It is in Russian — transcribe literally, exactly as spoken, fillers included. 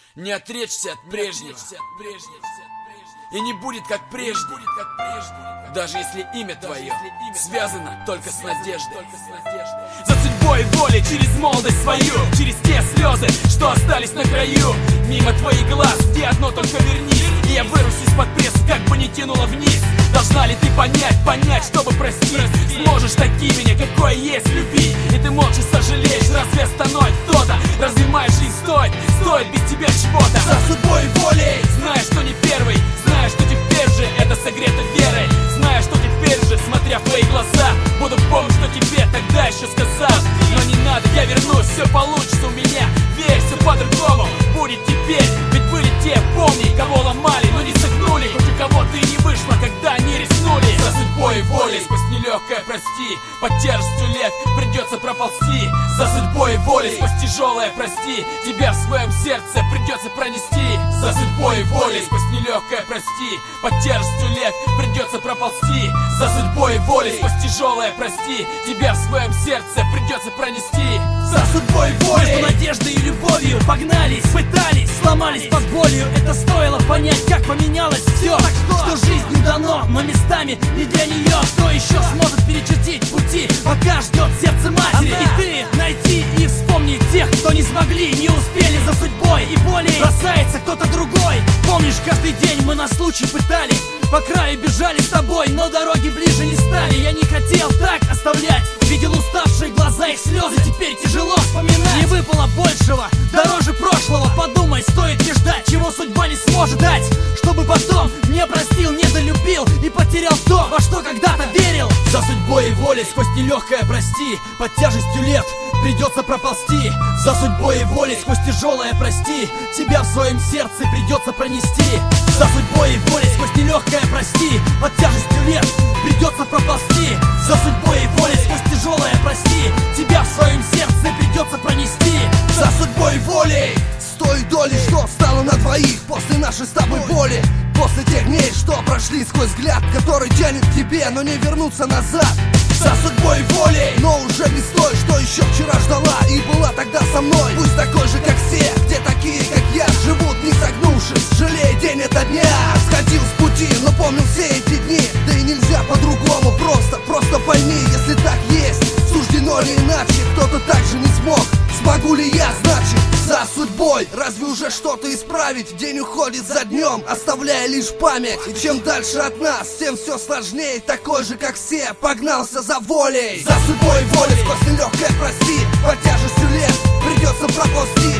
Не отречься от прежнего. И не будет как прежде. Даже если имя твое связано только с надеждой. За судьбой и волей через молодость свою, через те слезы, что остались на краю. Мимо твоих глаз, где одно только вернись, и я вырвусь из-под пресса, как бы не тянуло вниз. Должна ли ты понять, понять, чтобы простить? Сможешь таки меня, какое есть, любить. И ты молча сожалеешь, разве остановит кто-то? Разве моя жизнь стоит, стоит без тебя чего-то? За судьбой и волей, зная, что не первый, зная, что теперь же это согрето верой, зная, что теперь же, смотря в твои глаза, буду помнить, что тебе тогда еще сказал. Но не надо, я вернусь, все получится у меня. Верь, все по-другому будет теперь. Ведь были те, помни, кого ломали, но не согнули. Хоть у кого-то и не вышло, когда они рискнули. За судьбой и волей, сквозь нелегкое прости, под тяжестью лет придется проползти. За судьбой и волей, сквозь тяжелое прости, тебя в своем сердце придется пронести. За судьбой и волей, сквозь нелегкое прости, под тяжестью лет придется проползти. За судьбой и волей, сквозь тяжелое прости, тебя в своем сердце придется пронести. За судьбой и волей, между надеждой и любовью погнались, пытались, сломались под болью. Это стоило понять, как поменялось все, что жизнью дано, но местами не для нее. Кто еще сможет перечертить пути, пока ждет сердце матери? И ты найти и вспомнить тех, кто не смогли, не успели. За судьбой и волей бросается кто-то другой. Помнишь, каждый день мы на случай пытали, по краю бежали с тобой, но дороги ближе не стали. Я не хотел так оставлять, видел уставшие глаза, их слезы теперь тяжело вспоминать. Не выпало большего, дороже прошлого. Подумай, стоит ли ждать, чего судьба не сможет дать, чтобы потом не простил, недолюбил и потерял то, во что когда-то верил. За судьбой и волей, сквозь нелегкое прости, под тяжестью лет придется проползти. За судьбой и волей, сквозь тяжелое прости, тебя в своем сердце придется пронести. За судьбой и волей, сквозь нелегкое прости, под тяжестью лет придется проползти. За судьбой и волей, сквозь тяжелое прости, тебя в своем сердце придется пронести. За судьбой и волей, с той долей, что стало на двоих после нашей с тобой боли. После тех дней, что прошли сквозь взгляд, который тянет к тебе, но не вернуться назад. За судьбой и волей, но уже без той, что еще вчера ждала и была тогда со мной. Пусть такой же, как все, где такие, как я, живут не согнувшись, жалея день ото дня. Сходил с пути, но помнил все эти дни, да и нельзя по-другому. Просто, просто пойми, если так есть, суждено ли иначе, кто-то так же не смог. Смогу ли я, значит, за судьбой? Разве уже что-то исправить? День уходит за днем, оставляя лишь память. И чем дальше от нас, тем все сложнее. Такой же, как все, погнался за волей. За судьбой и волей, сквозь нелегкое прости, под тяжестью лет придется проползти.